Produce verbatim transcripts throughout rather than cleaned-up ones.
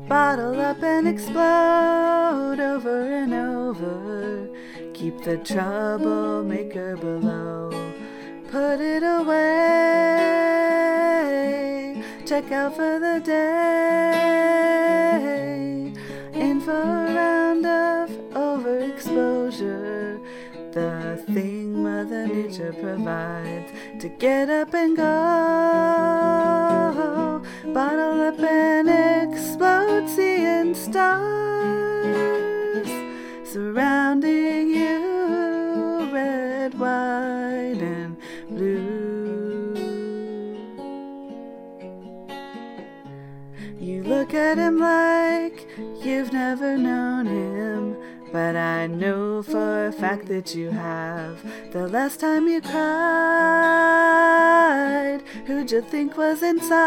Bottle up and explode over and over. Keep the troublemaker below. Put it away. Check out for the day. In for a round of overexposure. The thing Mother Nature provides to get up and go. Bottle up and explode, seeing stars surrounding you, red, white, and blue. You look at him like you've never known him, but I know for a fact that you have. The last time you cried, who'd you think was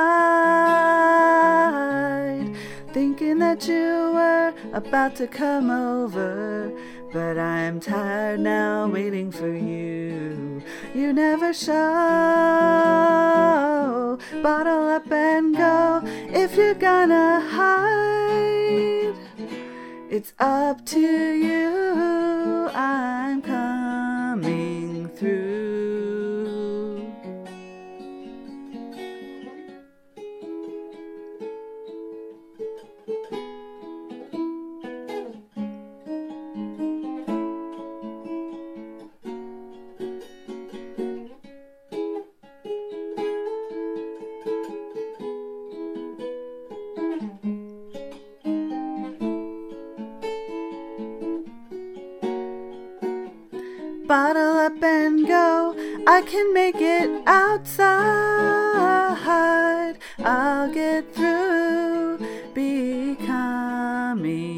inside? Thinking that you were about to come over, but I'm tired now waiting for you. You never show. Bottle up and go if you're gonna hide. It's up to you, I'm coming through. Bottle up and go, I can make it outside. I'll get through becoming